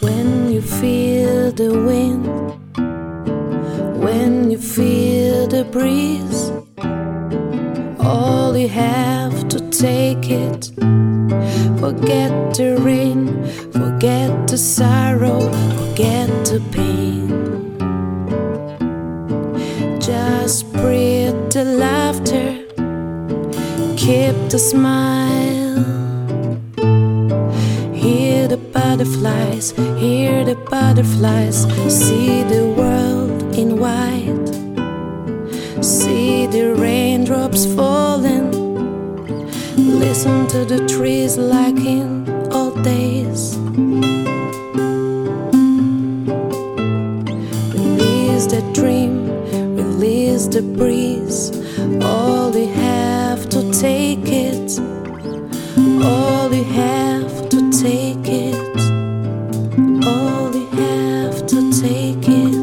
When you feel the wind, when you feel the breeze, all you have to take it. Forget the rain, forget the sorrow, forget the pain. Just breathe the laughter, keep the smile. Hear the butterflies, hear the butterflies. See the world in white, see the raindrops falling. Listen to the trees like in old days. Release the dream, release the breeze. All you have to take it, all you have to take it, all you have to take it.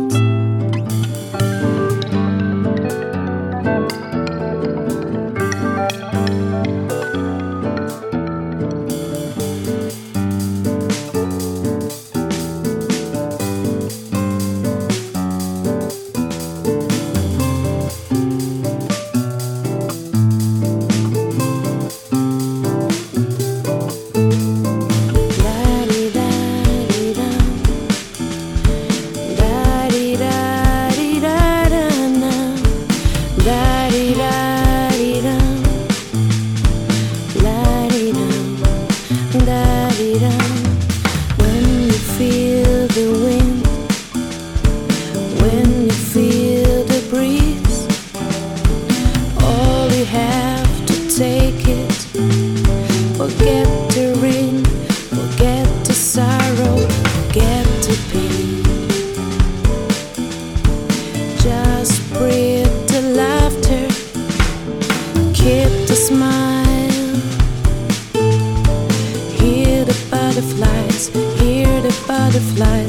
When you feel the wind, when you feel the breeze, all you have to take it. Forget the rain, forget the sorrow, forget the pain. Just breathe the laughter, keep the smile. Hear the butterflies, hear the butterflies.